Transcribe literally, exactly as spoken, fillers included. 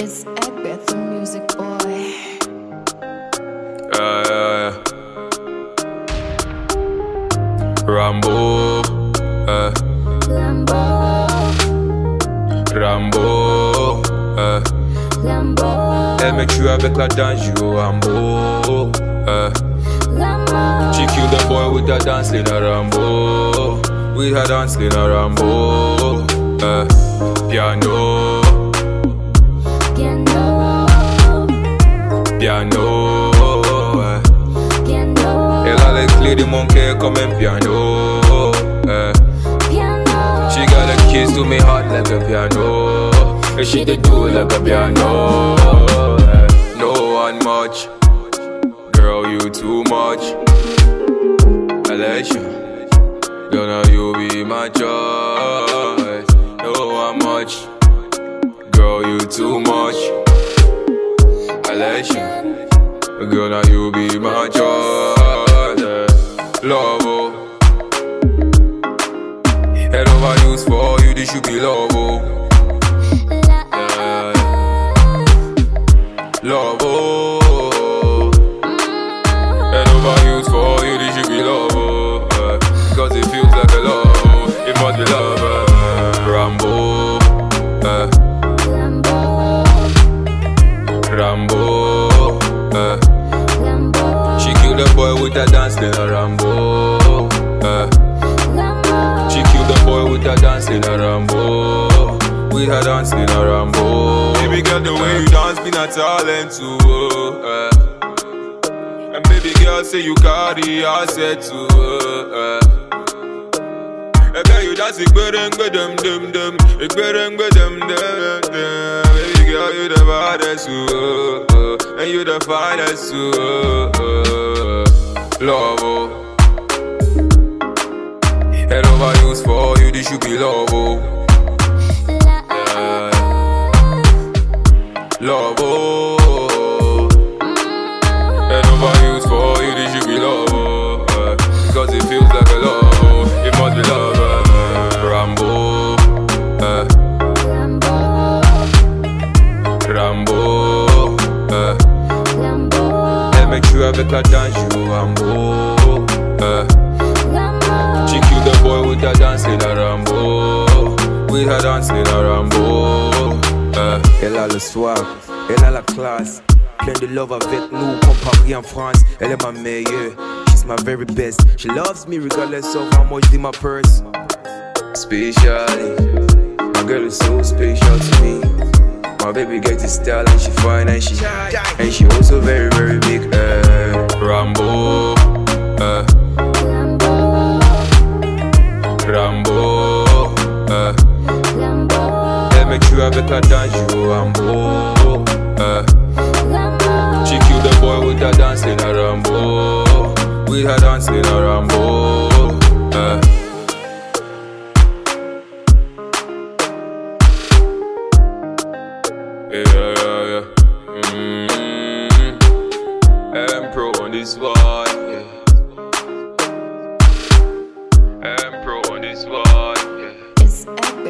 It's Egbert, the music boy. Yeah, yeah, yeah. Rambo, eh. Lambo, Rambo, eh. Lambo, Elle me tue avec la danse, you Rambo, eh. Lambo. She killed the boy with her dance in a Rambo, with her dance in a Rambo, eh. Piano, Piano, piano, eh. piano, Elle a les clés de mon cœur comme un piano, eh. piano. She got the keys to me heart like a piano, and she did do it like a piano, eh. No one much, girl you too much. Alicia, girl now you be my choice. No one much, girl you too much. Alicia, girl now you be my choice. eh. Love, oh. Head over use for you, this should be love, oh. Yeah. Love, oh. Head over use for you, this should be love, oh. Yeah. Cause it feels like a love, it must be love, eh. Rambo, eh. Lambo, Rambo, eh. Lambo, She killed the boy with her dance in a Rambo, eh. Lambo. She killed the boy with her dance in a Rambo, with her dance in a Rambo. Baby girl, the way you dance been a talent too, oh, eh. And baby girl, say you carry asset too, oh, eh. And girl, you dance ikbereng bedem dem dem, ikbereng bedem dem dem. Baby girl, you the baddest too, oh, oh. And you the finest too, oh, oh. Love, oh. Head over use for you, this should be love, oh. Yeah. Love, oh. Head over use for you, this should be love, oh. Yeah. Cause it feels like a love, it must be love, eh. Rambo, eh. Rambo, eh. Elle me tue avec la danse, you Rambo, eh. She killed the boy with her dance in a Rambo, with her dance in a Rambo, eh. Elle a le swag, elle a la classe, plein de love avec nous, comparé en France. Elle est ma meilleure, she's my very best. She loves me regardless of how much in my purse. Specially, my girl is so special to me. My baby get this style and she fine and she and she also very very big, eh. Rambo, eh. Rambo, eh. Elle me tue avec la danse, you Rambo, eh. She killed the boy with her dance in a Rambo, with her dance in a Rambo, eh. Yeah, yeah, yeah. Mm-hmm. I'm pro on this one, yeah. I'm pro on this one, yeah. It's Egbert.